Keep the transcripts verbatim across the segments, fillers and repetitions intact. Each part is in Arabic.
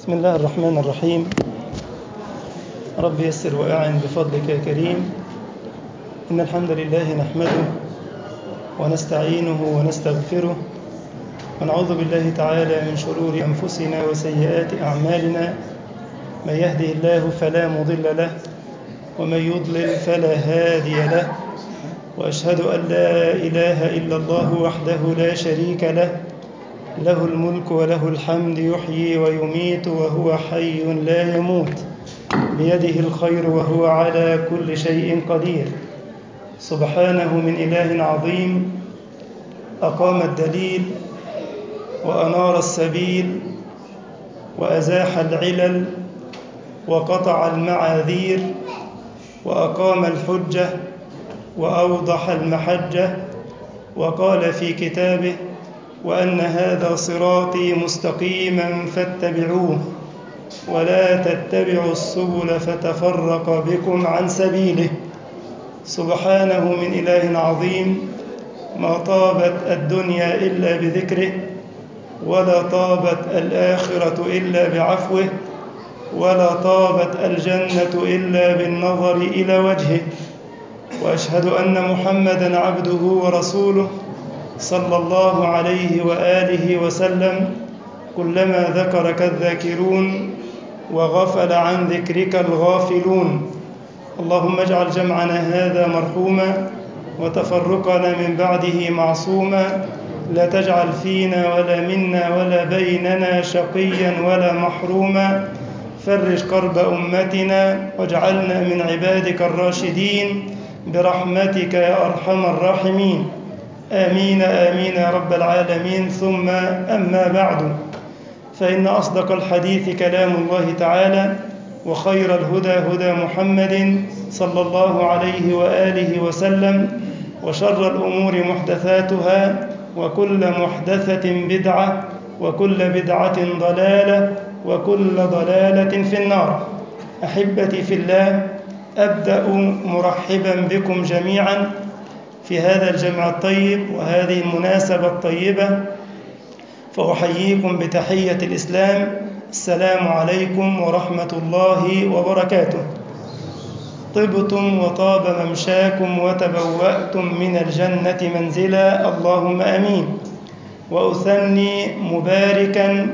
بسم الله الرحمن الرحيم. رب يسر وأعن بفضلك يا كريم. إن الحمد لله نحمده ونستعينه ونستغفره ونعوذ بالله تعالى من شرور أنفسنا وسيئات أعمالنا. من يهده الله فلا مضل له ومن يضلل فلا هادي له، وأشهد أن لا إله إلا الله وحده لا شريك له، له الملك وله الحمد، يحيي ويميت وهو حي لا يموت، بيده الخير وهو على كل شيء قدير. سبحانه من إله عظيم أقام الدليل وأنار السبيل وأزاح العلل وقطع المعاذير وأقام الحجة وأوضح المحجة، وقال في كتابه: وأن هذا صراطي مستقيما فاتبعوه ولا تتبعوا السبل فتفرق بكم عن سبيله. سبحانه من إله عظيم ما طابت الدنيا إلا بذكره، ولا طابت الآخرة إلا بعفوه، ولا طابت الجنة إلا بالنظر إلى وجهه. وأشهد أن محمدًا عبده ورسوله صلى الله عليه وآله وسلم. كلما ذكرك الذاكرون وغفل عن ذكرك الغافلون. اللهم اجعل جمعنا هذا مرحوما وتفرقنا من بعده معصوما، لا تجعل فينا ولا منا ولا بيننا شقيا ولا محروما. فرج كرب أمتنا واجعلنا من عبادك الراشدين برحمتك يا أرحم الراحمين. آمين آمين يا رب العالمين. ثم أما بعد، فإن أصدق الحديث كلام الله تعالى، وخير الهدى هدى محمد صلى الله عليه وآله وسلم، وشر الأمور محدثاتها، وكل محدثة بدعة، وكل بدعة ضلالة، وكل ضلالة في النار. أحبتي في الله، أبدأ مرحبا بكم جميعا في هذا الجمع الطيب وهذه المناسبة الطيبة، فأحييكم بتحية الإسلام: السلام عليكم ورحمة الله وبركاته. طبتم وطاب ممشاكم وتبوأتم من الجنة منزلا، اللهم أمين. وأثني مباركا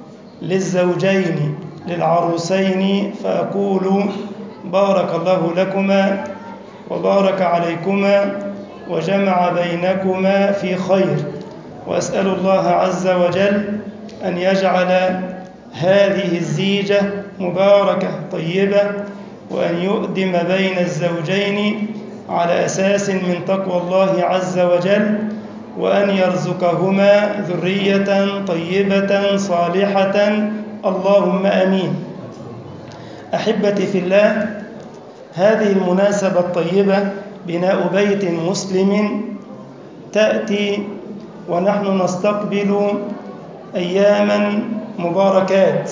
للزوجين للعروسين فأقول: بارك الله لكما وبارك عليكما وجمع بينكما في خير. وأسأل الله عز وجل أن يجعل هذه الزيجة مباركة طيبة، وأن يؤدم بين الزوجين على أساس من تقوى الله عز وجل، وأن يرزقهما ذرية طيبة صالحة، اللهم آمين. أحبتي في الله، هذه المناسبة الطيبة بناء بيت مسلم تأتي ونحن نستقبل أياما مباركات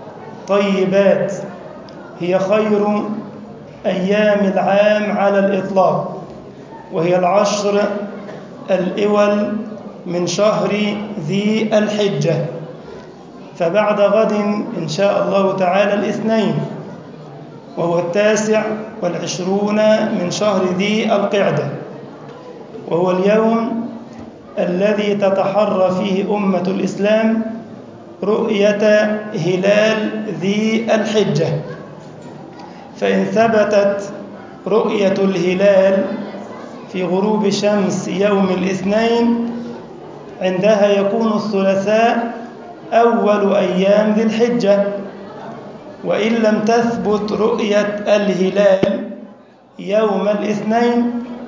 طيبات، هي خير أيام العام على الإطلاق، وهي العشر الأول من شهر ذي الحجة. فبعد غد إن شاء الله تعالى الاثنين، وهو التاسع والعشرون من شهر ذي القعدة، وهو اليوم الذي تتحرى فيه أمة الإسلام رؤية هلال ذي الحجة. فإن ثبتت رؤية الهلال في غروب شمس يوم الاثنين، عندها يكون الثلاثاء أول أيام ذي الحجة. وإن لم تثبت رؤية الهلال يوم الاثنين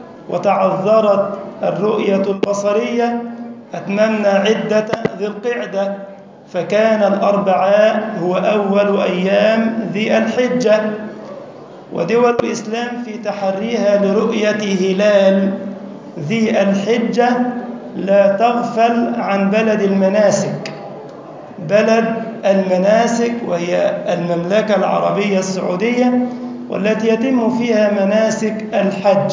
وتعذرت الرؤية البصرية، أتممنا عدة ذي القعدة، فكان الأربعاء هو أول أيام ذي الحجة. ودول الإسلام في تحريها لرؤية هلال ذي الحجة لا تغفل عن بلد المناسك، بلد المناسك وهي المملكة العربية السعودية، والتي يتم فيها مناسك الحج.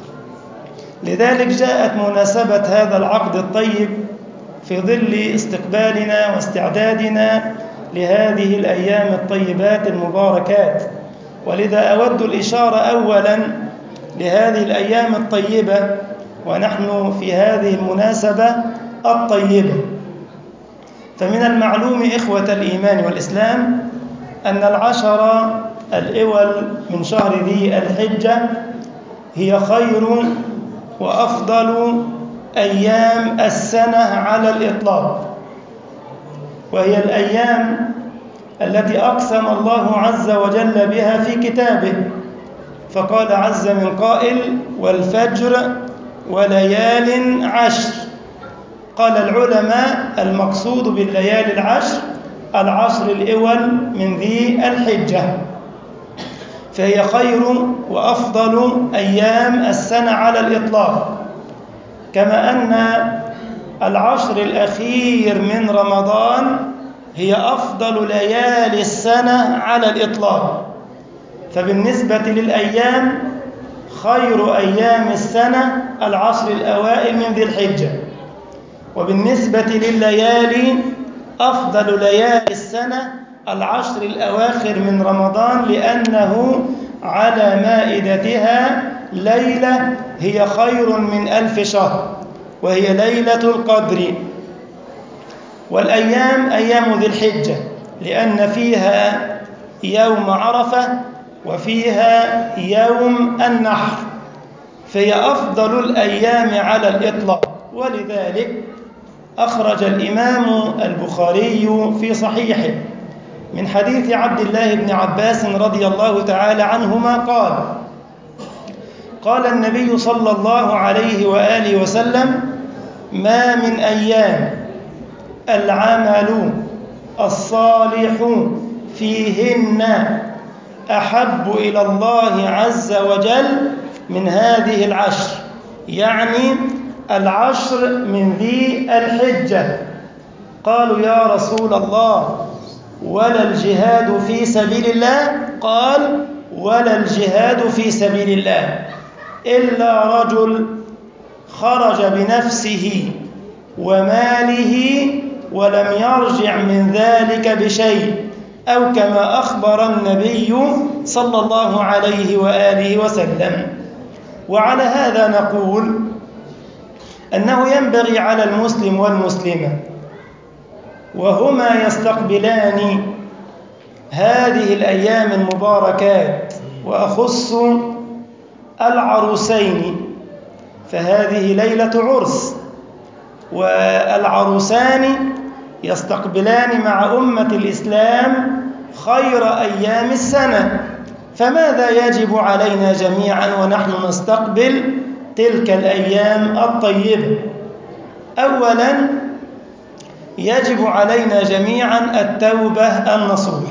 لذلك جاءت مناسبة هذا العقد الطيب في ظل استقبالنا واستعدادنا لهذه الأيام الطيبات المباركات. ولذا أود الإشارة أولا لهذه الأيام الطيبة ونحن في هذه المناسبة الطيبة. فمن المعلوم إخوة الإيمان والإسلام أن العشر الأول من شهر ذي الحجة هي خير وأفضل أيام السنة على الإطلاق، وهي الأيام التي أقسم الله عز وجل بها في كتابه، فقال عز من قائل: والفجر وليال عشر. قال العلماء: المقصود بالليالي العشر العشر الأول من ذي الحجة، فهي خير وأفضل أيام السنة على الإطلاق، كما أن العشر الأخير من رمضان هي أفضل ليالي السنة على الإطلاق. فبالنسبة للأيام خير أيام السنة العشر الأوائل من ذي الحجة، وبالنسبة لليالي أفضل ليالي السنة العشر الأواخر من رمضان، لأنه على مائدتها ليلة هي خير من ألف شهر، وهي ليلة القدر. والأيام أيام ذي الحجة لأن فيها يوم عرفة وفيها يوم النحر، فهي أفضل الأيام على الإطلاق. ولذلك أخرج الإمام البخاري في صحيحه من حديث عبد الله بن عباس رضي الله تعالى عنهما قال: قال النبي صلى الله عليه وآله وسلم: ما من أيام العمل الصالح فيهن أحب إلى الله عز وجل من هذه العشر، يعني العشر من ذي الحجة. قالوا: يا رسول الله ولا الجهاد في سبيل الله؟ قال: ولا الجهاد في سبيل الله إلا رجل خرج بنفسه وماله ولم يرجع من ذلك بشيء، أو كما أخبر النبي صلى الله عليه وآله وسلم. وعلى هذا نقول أنه ينبغي على المسلم والمسلمة وهما يستقبلان هذه الأيام المباركات، وأخص العروسين، فهذه ليلة عرس، والعروسان يستقبلان مع أمة الإسلام خير أيام السنة. فماذا يجب علينا جميعا ونحن نستقبل تلك الأيام الطيبة؟ أولا يجب علينا جميعا التوبة النصوح،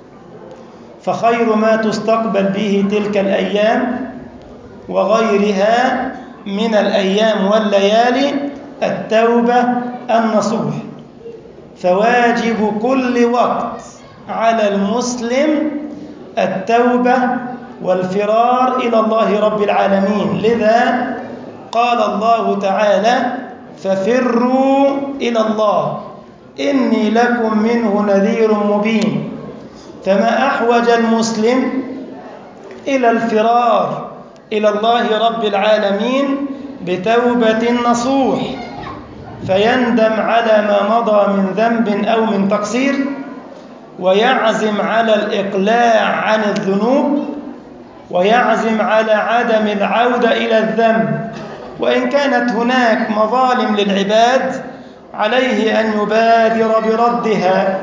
فخير ما تستقبل به تلك الأيام وغيرها من الأيام والليالي التوبة النصوح. فواجب كل وقت على المسلم التوبة والفرار إلى الله رب العالمين. لذا قال الله تعالى: ففروا إلى الله إني لكم منه نذير مبين. فما أحوج المسلم إلى الفرار إلى الله رب العالمين بتوبة نصوح، فيندم على ما مضى من ذنب أو من تقصير، ويعزم على الإقلاع عن الذنوب، ويعزم على عدم العودة إلى الذنب. وإن كانت هناك مظالم للعباد عليه أن يبادر بردها،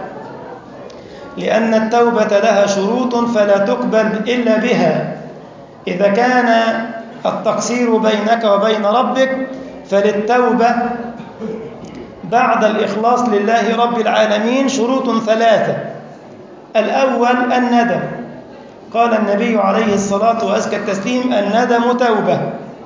لأن التوبة لها شروط فلا تقبل إلا بها. إذا كان التقصير بينك وبين ربك فللتوبة بعد الإخلاص لله رب العالمين شروط ثلاثة. الأول الندم، قال النبي عليه الصلاة وأزكى التسليم: الندم توبة.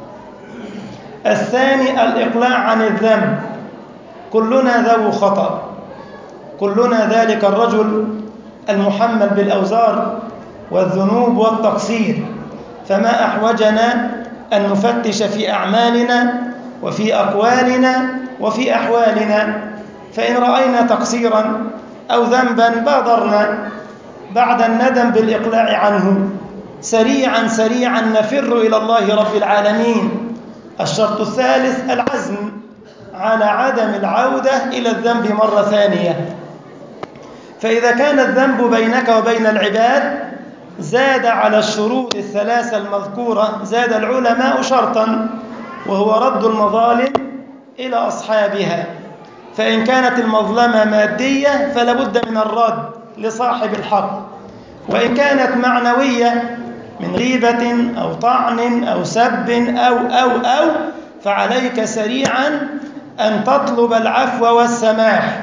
الثاني الإقلاع عن الذنب، كلنا ذو خطأ، كلنا ذلك الرجل المحمل بالأوزار والذنوب والتقصير، فما أحوجنا أن نفتش في أعمالنا وفي أقوالنا وفي أحوالنا. فإن رأينا تقصيرا أو ذنبا بادرنا بعد الندم بالإقلاع عنه، سريعا سريعا نفر إلى الله رب العالمين. الشرط الثالث العزم على عدم العودة إلى الذنب مرة ثانية. فإذا كان الذنب بينك وبين العباد زاد على الشروط الثلاثة المذكورة، زاد العلماء شرطا، وهو رد المظالم إلى أصحابها. فإن كانت المظلمة مادية فلا بد من الرد لصاحب الحق، وإن كانت معنوية من غيبة أو طعن أو سب أو أو أو فعليك سريعا أن تطلب العفو والسماح،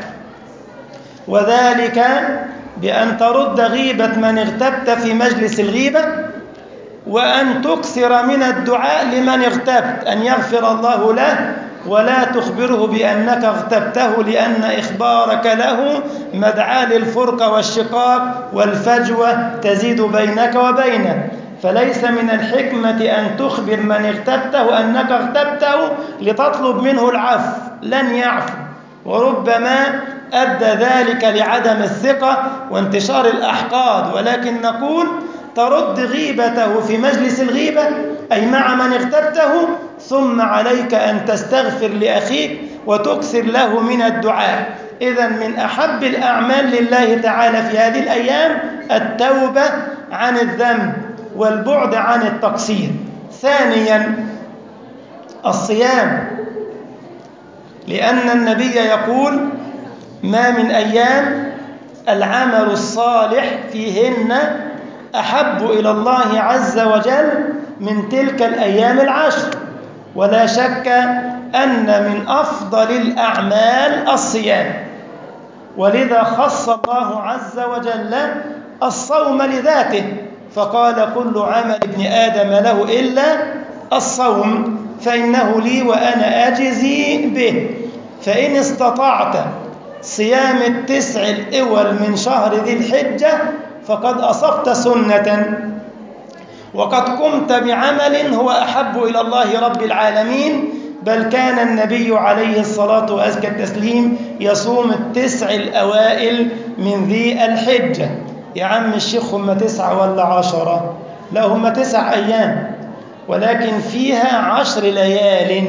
وذلك بأن ترد غيبة من اغتبت في مجلس الغيبة، وأن تكثر من الدعاء لمن اغتبت أن يغفر الله له، ولا تخبره بأنك اغتبته، لأن إخبارك له مدعاة للفرقة والشقاق والفجوة تزيد بينك وبينه. فليس من الحكمة أن تخبر من اغتبته أنك اغتبته لتطلب منه العفو، لن يعفو، وربما أدى ذلك لعدم الثقة وانتشار الأحقاد. ولكن نقول ترد غيبته في مجلس الغيبة أي مع من اغتبته، ثم عليك أن تستغفر لأخيك وتكثر له من الدعاء. إذن من أحب الأعمال لله تعالى في هذه الأيام التوبة عن الذنب والبعد عن التقصير. ثانيا الصيام، لأن النبي يقول ما من أيام العمل الصالح فيهن أحب إلى الله عز وجل من تلك الأيام العشر. ولا شك أن من أفضل الأعمال الصيام، ولذا خص الله عز وجل الصوم لذاته، فقال كل عمل ابن آدم له إلا الصوم فإنه لي وأنا أجزي به. فإن استطعت صيام التسع الأول من شهر ذي الحجة فقد أصبت سنة، وقد قمت بعمل هو أحب إلى الله رب العالمين. بل كان النبي عليه الصلاة وأزكى التسليم يصوم التسع الأوائل من ذي الحجة. يا عم الشيخ هم تسعة ولا عشرة؟ لا، هم تسع أيام، ولكن فيها عشر ليال،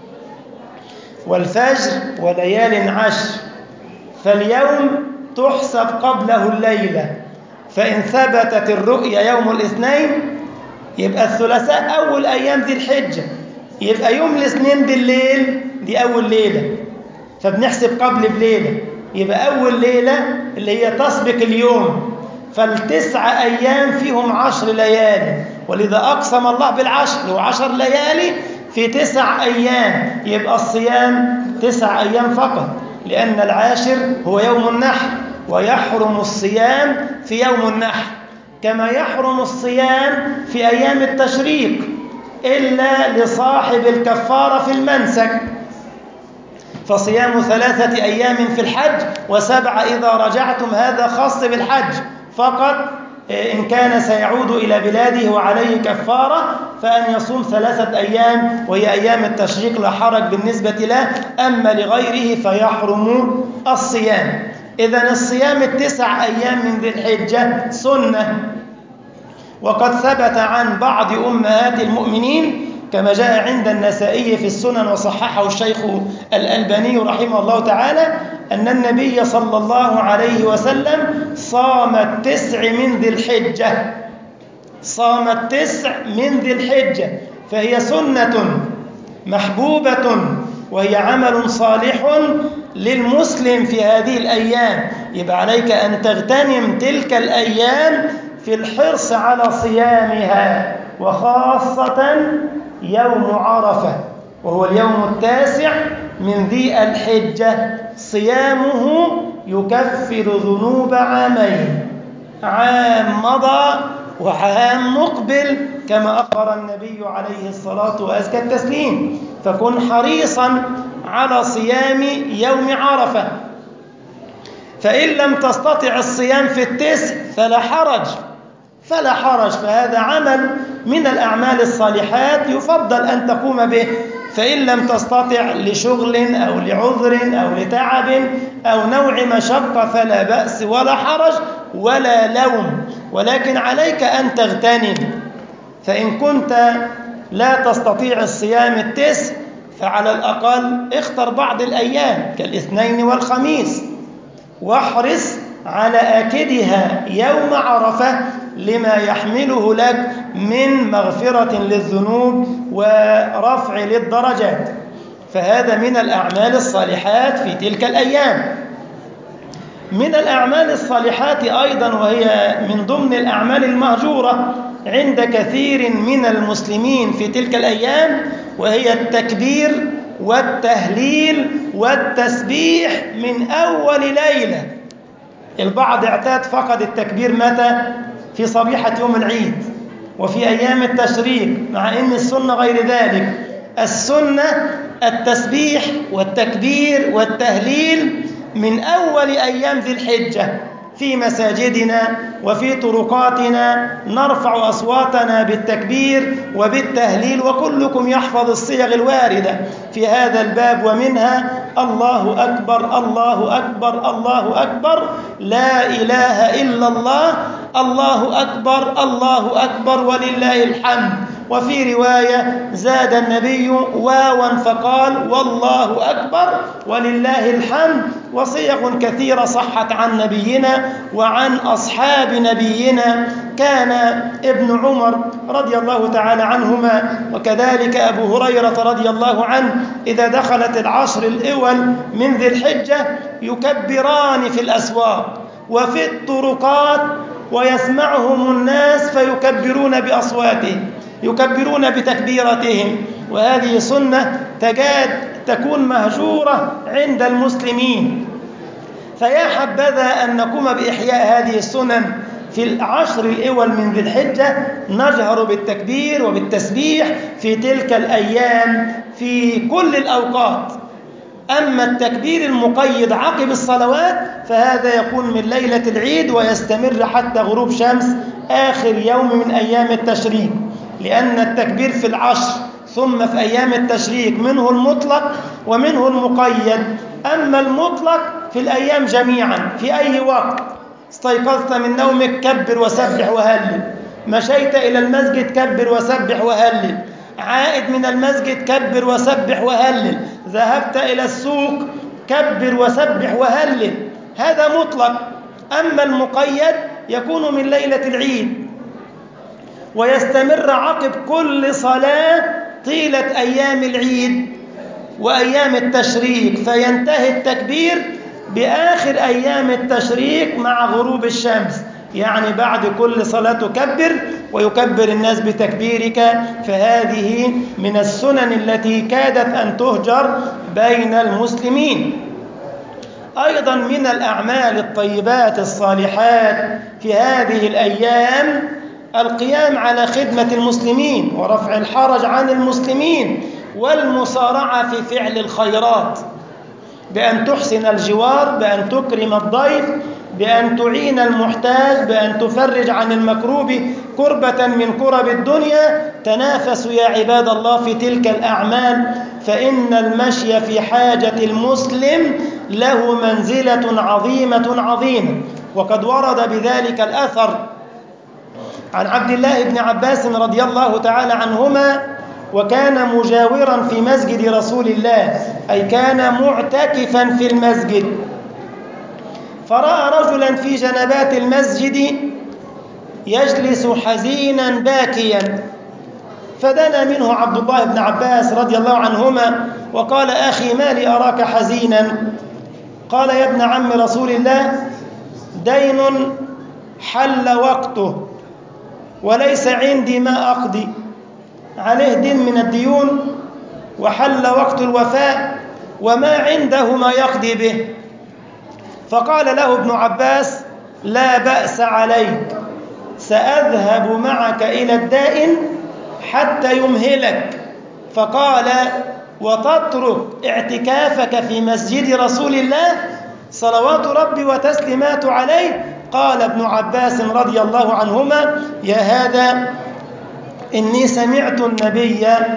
والفجر وليال عشر، فاليوم تحسب قبله الليلة. فإن ثبتت الرؤيا يوم الاثنين يبقى الثلاثاء أول أيام ذي الحجة، يبقى يوم الاثنين بالليل دي أول ليلة، فبنحسب قبل بليلة، يبقى أول ليلة اللي هي تسبق اليوم. فالتسع أيام فيهم عشر ليالي، ولذا أقسم الله بالعشر، وعشر ليالي في تسع أيام، يبقى الصيام تسع أيام فقط، لأن العاشر هو يوم النحر، ويحرم الصيام في يوم النحر كما يحرم الصيام في أيام التشريق إلا لصاحب الكفارة في المنسك. فصيام ثلاثة أيام في الحج وسبع إذا رجعتم، هذا خاص بالحج فقط. إن كان سيعود إلى بلاده وعليه كفارة فأن يصوم ثلاثة أيام وهي أيام التشريق، لا حرج بالنسبة له. أما لغيره فيحرم الصيام. إذن الصيام التسع أيام من ذي الحجة سنة، وقد ثبت عن بعض أمهات المؤمنين كما جاء عند النسائي في السنن وصححه الشيخ الألباني رحمه الله تعالى أن النبي صلى الله عليه وسلم صام التسع من ذي الحجة، صام التسع من ذي الحجة، فهي سنة محبوبة وهي عمل صالح للمسلم في هذه الأيام. يبقى عليك أن تغتنم تلك الأيام في الحرص على صيامها، وخاصة يوم عرفة وهو اليوم التاسع من ذي الحجة، صيامه يكفر ذنوب عامين، عام مضى وعام مقبل كما أخبر النبي عليه الصلاة وأزكى التسليم. فكن حريصا على صيام يوم عرفة. فإن لم تستطع الصيام في التسع فلا حرج، فلا حرج، فهذا عمل من الأعمال الصالحات يفضل أن تقوم به فإن لم تستطع لشغل أو لعذر أو لتعب أو نوع مشقة فلا بأس ولا حرج ولا لوم، ولكن عليك أن تغتنم. فإن كنت لا تستطيع الصيام التسع فعلى الأقل اختر بعض الأيام كالاثنين والخميس، واحرص على آكدها يوم عرفة لما يحمله لك من مغفرة للذنوب ورفع للدرجات. فهذا من الأعمال الصالحات في تلك الأيام. من الأعمال الصالحات أيضا، وهي من ضمن الأعمال المهجورة عند كثير من المسلمين في تلك الأيام، وهي التكبير والتهليل والتسبيح من أول ليلة. البعض اعتاد فقط التكبير متى؟ في صبيحة يوم العيد وفي أيام التشريق، مع أن السنة غير ذلك. السنة التسبيح والتكبير والتهليل من أول أيام ذي الحجة في مساجدنا وفي طرقاتنا، نرفع أصواتنا بالتكبير وبالتهليل، وكلكم يحفظ الصيغ الواردة في هذا الباب، ومنها الله أكبر الله أكبر الله أكبر لا إله إلا الله، الله أكبر الله أكبر ولله الحمد. وفي رواية زاد النبي واوا فقال والله أكبر ولله الحمد. وصيغ كثيرة صحت عن نبينا وعن أصحاب نبينا. كان ابن عمر رضي الله تعالى عنهما وكذلك أبو هريرة رضي الله عنه إذا دخلت العشر الأول من ذي الحجة يكبران في الأسواق وفي الطرقات، ويسمعهم الناس فيكبرون بأصواتهم، يكبرون بتكبيرتهم. وهذه سنة تكاد تكون مهجورة عند المسلمين. فيا حبذا أن نقوم بإحياء هذه السنن في العشر الأول من ذي الحجة، نجهر بالتكبير وبالتسبيح في تلك الأيام في كل الأوقات. أما التكبير المقيد عقب الصلوات فهذا يكون من ليلة العيد ويستمر حتى غروب شمس آخر يوم من أيام التشريق، لأن التكبير في العشر ثم في أيام التشريق منه المطلق ومنه المقيد. أما المطلق في الأيام جميعا في أي وقت، استيقظت من نومك كبر وسبح وهلل، مشيت إلى المسجد كبر وسبح وهلل، عائد من المسجد كبر وسبح وهلل، ذهبت إلى السوق كبر وسبح وهلل، هذا مطلق. أما المقيد يكون من ليلة العيد ويستمر عقب كل صلاة طيلة أيام العيد وأيام التشريق، فينتهي التكبير بآخر أيام التشريق مع غروب الشمس، يعني بعد كل صلاة تكبر ويكبر الناس بتكبيرك. فهذه من السنن التي كادت أن تهجر بين المسلمين. أيضا من الأعمال الطيبات الصالحات في هذه الأيام القيام على خدمة المسلمين ورفع الحرج عن المسلمين والمسارعة في فعل الخيرات، بأن تحسن الجوار، بأن تكرم الضيف، بأن تعين المحتاج، بأن تفرج عن المكروب كربة من كرب الدنيا. تنافسوا يا عباد الله في تلك الأعمال، فإن المشي في حاجة المسلم له منزلة عظيمة عظيمة. وقد ورد بذلك الأثر عن عبد الله بن عباس رضي الله تعالى عنهما، وكان مجاورا في مسجد رسول الله، أي كان معتكفا في المسجد، فرأى رجلا في جنبات المسجد يجلس حزينا باكيا، فدنا منه عبد الله بن عباس رضي الله عنهما وقال: أخي ما لي أراك حزينا؟ قال: يا ابن عم رسول الله، دين حل وقته وليس عندي ما أقضي، عليه دين من الديون وحل وقت الوفاء وما عنده ما يقضي به. فقال له ابن عباس: لا بأس عليك، سأذهب معك إلى الدائن حتى يمهلك. فقال: وتترك اعتكافك في مسجد رسول الله صلوات ربي وتسليمات عليه؟ قال ابن عباس رضي الله عنهما: يا هذا، إني سمعت النبي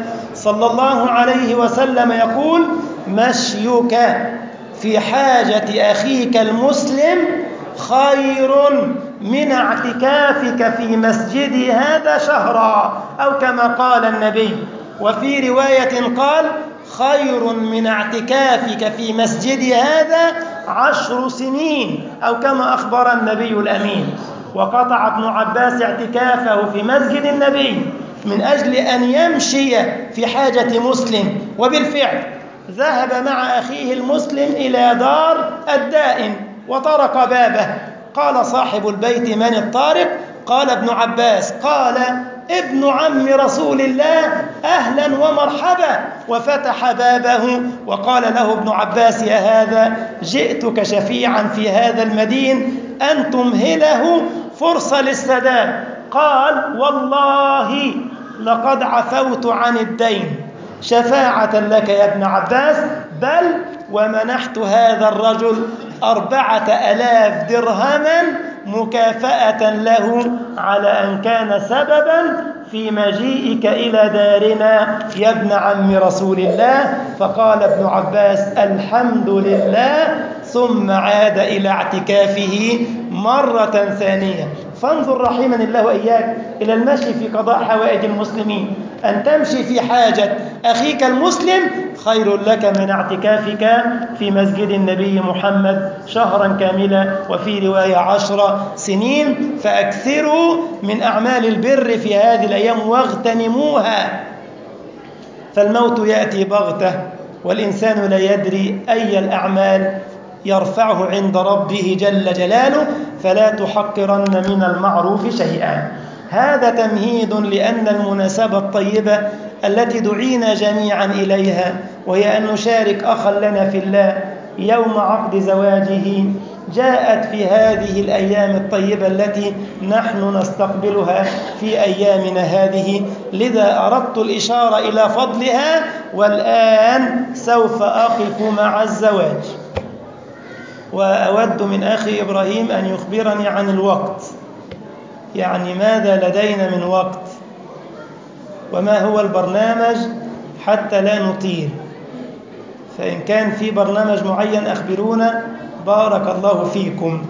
صلى الله عليه وسلم يقول: مشيك في حاجة أخيك المسلم خير من اعتكافك في مسجدي هذا شهرا، أو كما قال النبي. وفي رواية قال: خير من اعتكافك في مسجدي هذا عشر سنين، أو كما أخبر النبي الأمين. وقطع ابن عباس اعتكافه في مسجد النبي من أجل أن يمشي في حاجة مسلم، وبالفعل ذهب مع أخيه المسلم إلى دار الدائن وطرق بابه. قال صاحب البيت: من الطارق؟ قال ابن عباس: قال ابن عم رسول الله، أهلا ومرحبا، وفتح بابه. وقال له ابن عباس: يا هذا جئتك شفيعا في هذا المدين أن تمهله فرصة للسداد. قال: والله لقد عفوت عن الدين شفاعة لك يا ابن عباس، بل ومنحت هذا الرجل أربعة ألاف درهما مكافأة له على أن كان سببا في مجيئك إلى دارنا يا ابن عم رسول الله. فقال ابن عباس: الحمد لله، ثم عاد إلى اعتكافه مرة ثانية. فانظر رحمني الله وإياك إلى المشي في قضاء حوائج المسلمين. أن تمشي في حاجة أخيك المسلم خير لك من اعتكافك في مسجد النبي محمد شهرا كاملا، وفي رواية عشر سنين. فأكثروا من أعمال البر في هذه الأيام واغتنموها، فالموت يأتي بغتة، والإنسان لا يدري أي الأعمال يرفعه عند ربه جل جلاله، فلا تحقرن من المعروف شيئا. هذا تمهيد لأن المناسبة الطيبة التي دعينا جميعا إليها، وهي أن نشارك أخا لنا في الله يوم عقد زواجه، جاءت في هذه الأيام الطيبة التي نحن نستقبلها في أيامنا هذه. لذا أردت الإشارة إلى فضلها، والآن سوف أقف مع الزواج. وأود من أخي إبراهيم أن يخبرني عن الوقت، يعني ماذا لدينا من وقت، وما هو البرنامج حتى لا نطيل. فإن كان في برنامج معين أخبرونا، بارك الله فيكم.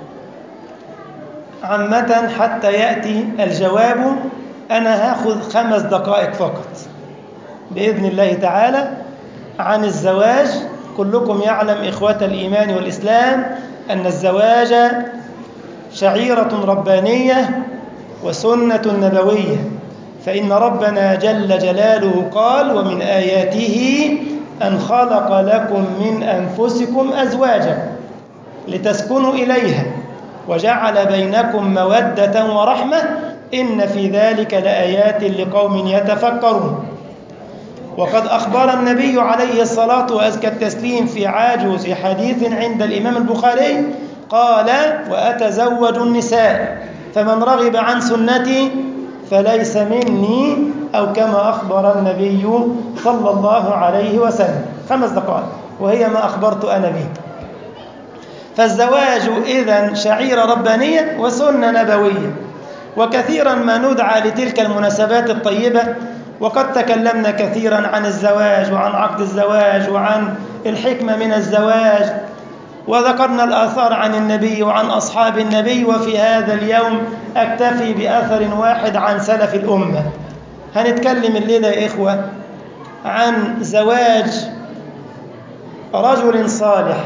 عامة حتى يأتي الجواب أنا هاخذ خمس دقائق فقط بإذن الله تعالى عن الزواج. كلكم يعلم إخوة الإيمان والإسلام أن الزواج شعيرة ربانية وسنة نبوية، فإن ربنا جل جلاله قال: ومن آياته أن خلق لكم من أنفسكم أزواجا لتسكنوا إليها وجعل بينكم مودة ورحمة إن في ذلك لآيات لقوم يتفكرون. وقد أخبر النبي عليه الصلاة وأزكى التسليم في عاجز حديث عند الإمام البخاري قال: وأتزوج النساء فمن رغب عن سنتي فليس مني، أو كما أخبر النبي صلى الله عليه وسلم. خمس دقائق وهي ما أخبرت أنا به. فالزواج إذن شعيرة ربانية وسنة نبوية، وكثيرا ما ندعى لتلك المناسبات الطيبة. وقد تكلمنا كثيرا عن الزواج وعن عقد الزواج وعن الحكمة من الزواج، وذكرنا الآثار عن النبي وعن أصحاب النبي. وفي هذا اليوم أكتفي بأثر واحد عن سلف الأمة. هنتكلم الليلة يا إخوة عن زواج رجل صالح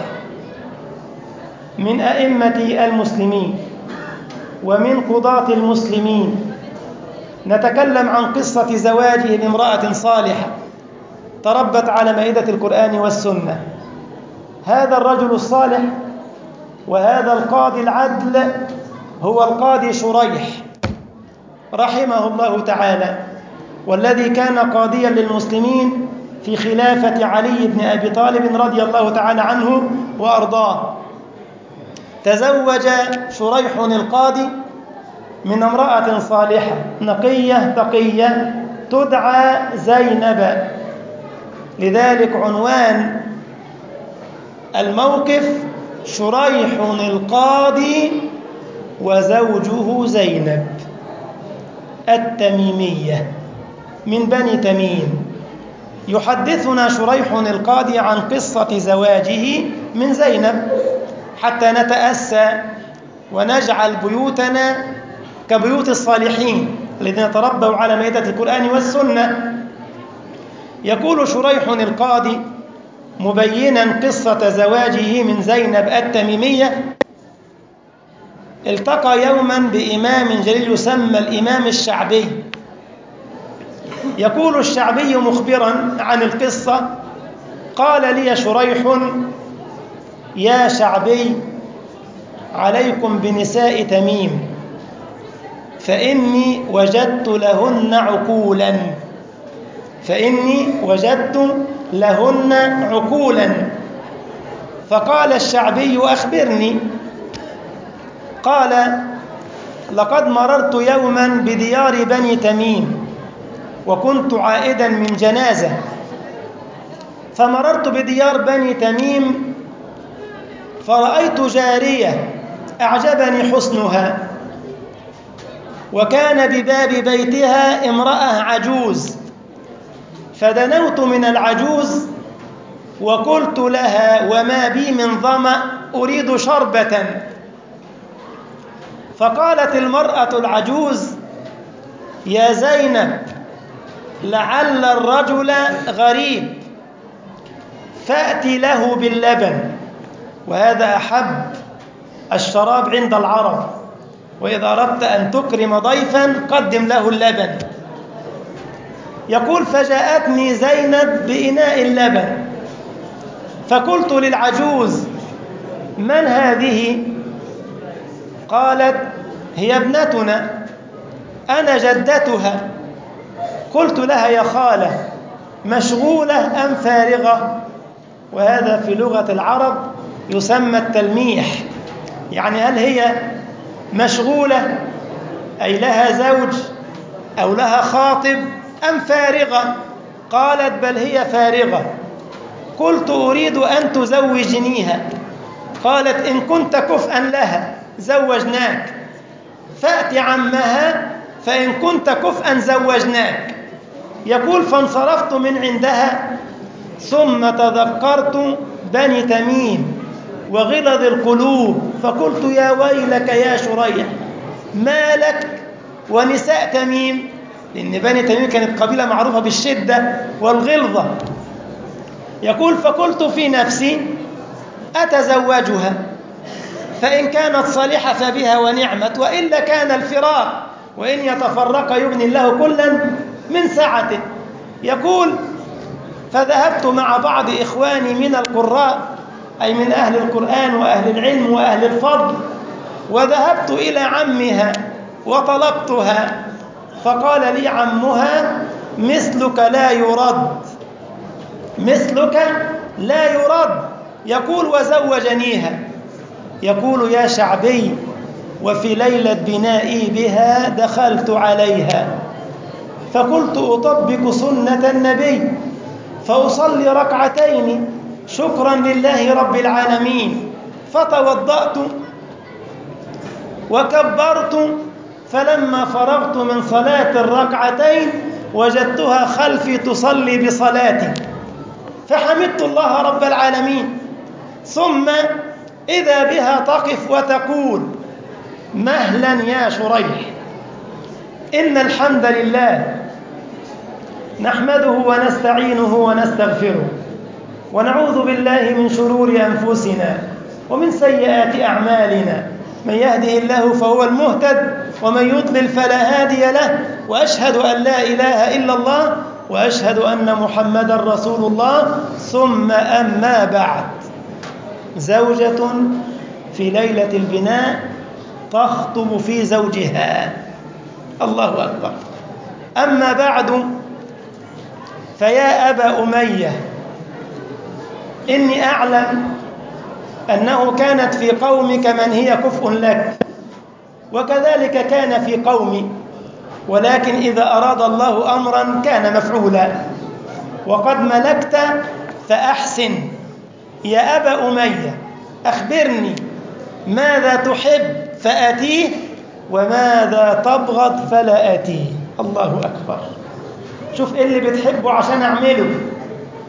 من أئمة المسلمين ومن قضاة المسلمين. نتكلم عن قصة زواجه بامرأة صالحة تربت على مائدة القرآن والسنة. هذا الرجل الصالح وهذا القاضي العدل هو القاضي شريح رحمه الله تعالى، والذي كان قاضيا للمسلمين في خلافة علي بن أبي طالب رضي الله تعالى عنه وأرضاه. تزوج شريح القاضي من امرأة صالحة نقية تقية تدعى زينب. لذلك عنوان الموقف: شريح القاضي وزوجه زينب التميمية من بني تميم، يحدثنا شريح القاضي عن قصة زواجه من زينب حتى نتأسى ونجعل بيوتنا كبيوت الصالحين الذين تربوا على مائدة القرآن والسنة. يقول شريح القاضي مبينا قصة زواجه من زينب التميمية: التقى يوما بإمام جليل يسمى الإمام الشعبي. يقول الشعبي مخبرا عن القصة: قال لي شريح: يا شعبي، عليكم بنساء تميم، فإني وجدت لهن عقولا فإني وجدت لهن عقولا فقال الشعبي: أخبرني. قال: لقد مررت يوما بديار بني تميم وكنت عائدا من جنازة، فمررت بديار بني تميم فرأيت جارية أعجبني حسنها، وكان بباب بيتها امرأة عجوز، فدنوت من العجوز وقلت لها: وما بي من ظمأ أريد شربة. فقالت المرأة العجوز: يا زينب، لعل الرجل غريب، فأتي له باللبن، وهذا أحب الشراب عند العرب، وإذا أردت أن تكرم ضيفا قدم له اللبن. يقول: فجاءتني زينب بإناء اللبن، فقلت للعجوز: من هذه؟ قالت: هي ابنتنا، أنا جدتها. قلت لها: يا خالة، مشغولة أم فارغة؟ وهذا في لغة العرب يسمى التلميح، يعني هل هي مشغولة أي لها زوج أو لها خاطب أم فارغة؟ قالت: بل هي فارغة. قلت: أريد أن تزوجنيها. قالت: إن كنت كفءا لها زوجناك، فأت عمها فإن كنت كفءا زوجناك. يقول: فانصرفت من عندها، ثم تذكرت بني تميم وغلظ القلوب، فقلت: يا ويلك يا شريح، ما لك ونساء تميم؟ لأن بني تميم كانت قبيلة معروفة بالشدة والغلظة. يقول: فقلت في نفسي: أتزوجها، فإن كانت صالحة فبها ونعمت، وإلا كان الفراق، وإن يتفرق يغني الله كلا من سعته. يقول: فذهبت مع بعض إخواني من القراء، أي من أهل القرآن وأهل العلم وأهل الفضل، وذهبت إلى عمها وطلبتها، فقال لي عمها: مثلك لا يرد، مثلك لا يرد. يقول: وزوجنيها. يقول: يا شعبي، وفي ليلة بنائي بها دخلت عليها، فقلت: أطبق سنة النبي فأصلي ركعتين شكرا لله رب العالمين، فتوضأت وكبرت، فلما فرغت من صلاة الركعتين وجدتها خلفي تصلي بصلاتي، فحمدت الله رب العالمين، ثم إذا بها تقف وتقول: مهلا يا شريح، إن الحمد لله نحمده ونستعينه ونستغفره، ونعوذ بالله من شرور أنفسنا ومن سيئات أعمالنا، من يهده الله فهو المهتد، ومن يضلل فلا هادي له، وأشهد أن لا إله إلا الله، وأشهد أن محمدا رسول الله. ثم أما بعد، زوجة في ليلة البناء تخطب في زوجها، الله أكبر. أما بعد، فيا أبا أمية، إني أعلم أنه كانت في قومك من هي كفء لك، وكذلك كان في قومي، ولكن إذا أراد الله أمرا كان مفعولا، وقد ملكت فأحسن. يا أبا أمية، أخبرني ماذا تحب فآتيه، وماذا تبغض فلا آتيه. الله أكبر. شوف إيه اللي بتحبه عشان أعمله،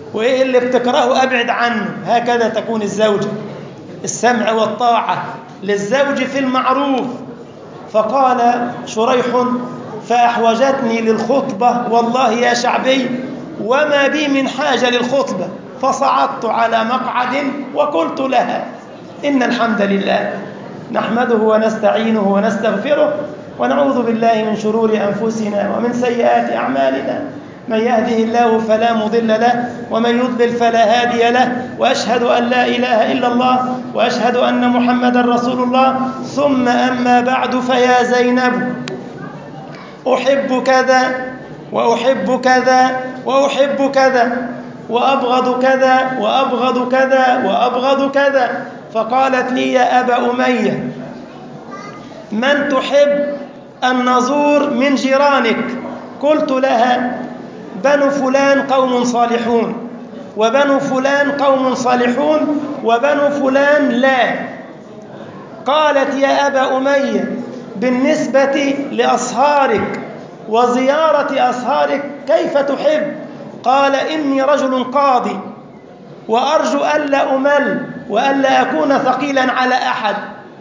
وإيه اللي بتكرهه أبعد عنه. هكذا تكون الزوجة، السمع والطاعة للزوج في المعروف. فقال شريح: فأحوجتني للخطبة والله يا شعبي وما بي من حاجة للخطبة، فصعدت على مقعد وقلت لها: إن الحمد لله نحمده ونستعينه ونستغفره ونعوذ بالله من شرور أنفسنا ومن سيئات أعمالنا، من يهده الله فلا مضل له ومن يضلل فلا هادي له، وأشهد أن لا إله إلا الله وأشهد أن محمدا رسول الله. ثم أما بعد، فيا زينب أحب كذا وأحب كذا وأحب كذا وأبغض كذا وأبغض كذا وأبغض كذا. فقالت لي: يا أبا أمية، من تحب أن نزور من جيرانك؟ قلت لها: بنو فلان قوم صالحون، وبنو فلان قوم صالحون، وبنو فلان لا. قالت: يا أبا أمية، بالنسبة لأصهارك وزيارة أصهارك كيف تحب؟ قال: إني رجل قاضي وأرجو ألا أمل وألا أكون ثقيلا على أحد.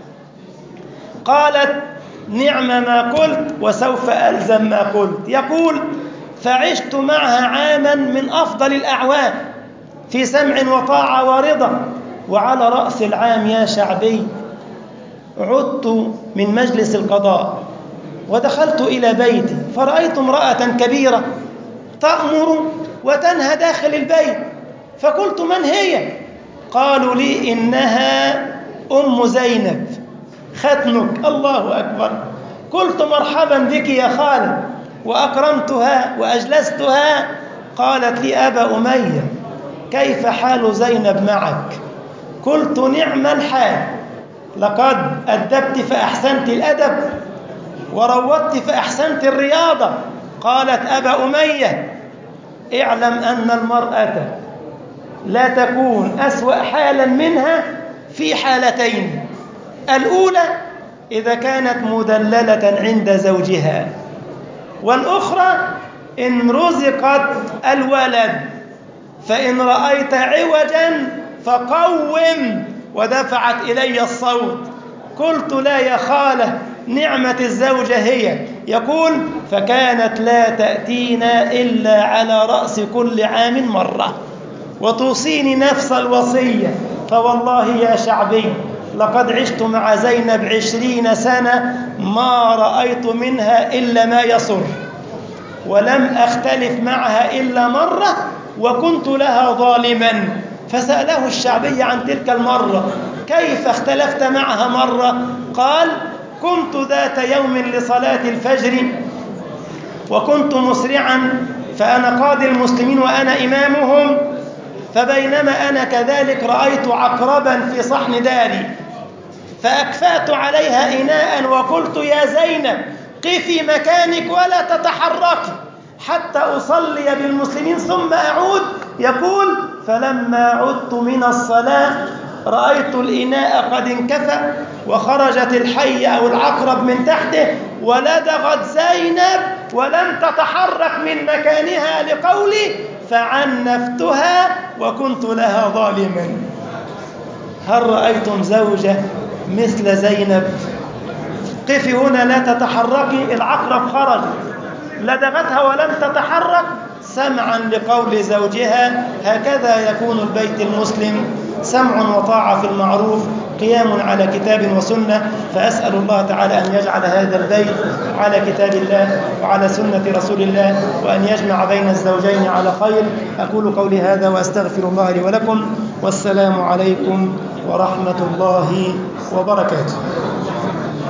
قالت: نعم ما قلت وسوف ألزم ما قلت. يقول: فعشت معها عاما من أفضل الأعوام في سمع وطاعة ورضا. وعلى رأس العام يا شعبي عدت من مجلس القضاء ودخلت إلى بيتي فرأيت امرأة كبيرة تأمر وتنهى داخل البيت، فقلت: من هي؟ قالوا لي: إنها أم زينب ختنك. الله أكبر. قلت: مرحبا بك يا خالة، وأكرمتها وأجلستها. قالت لي: أبا أمية، كيف حال زينب معك؟ قلت: نعم الحال، لقد أدبت فأحسنت الأدب وروضت فأحسنت الرياضة. قالت: أبا أمية، اعلم أن المرأة لا تكون أسوأ حالا منها في حالتين: الأولى إذا كانت مدللة عند زوجها، والأخرى إن رزقت الولد. فإن رأيت عوجا فقوم. ودفعت إلي الصوت. قلت: لا يا خالة، نعمة الزوجة هي. يقول: فكانت لا تأتينا إلا على رأس كل عام مرة وتوصيني نفس الوصية. فوالله يا شعبي لقد عشت مع زينب عشرين سنة ما رأيت منها إلا ما يسر، ولم أختلف معها إلا مرة وكنت لها ظالما. فسأله الشعبي عن تلك المرة: كيف اختلفت معها مرة؟ قال: كنت ذات يوم لصلاة الفجر وكنت مسرعا، فأنا قاضي المسلمين وأنا إمامهم، فبينما أنا كذلك رأيت عقربا في صحن داري، فأكفأت عليها إناء وقلت: يا زينب، قفي مكانك ولا تتحركي حتى أصلي بالمسلمين ثم أعود. يقول: فلما عدت من الصلاة رأيت الإناء قد انكفأ وخرجت الحية أو العقرب من تحته ولدغت زينب ولم تتحرك من مكانها لقولي، فعنفتها وكنت لها ظالما. هل رأيتم زوجة مثل زينب؟ قفي هنا لا تتحركي، العقرب خرج، لدغتها ولم تتحرك سمعا لقول زوجها. هكذا يكون البيت المسلم: سمع وطاعة في المعروف، قيام على كتاب وسنة. فأسأل الله تعالى أن يجعل هذا البيت على كتاب الله وعلى سنة رسول الله، وأن يجمع بين الزوجين على خير. أقول قولي هذا وأستغفر الله لي ولكم، والسلام عليكم ورحمة الله وبركاته.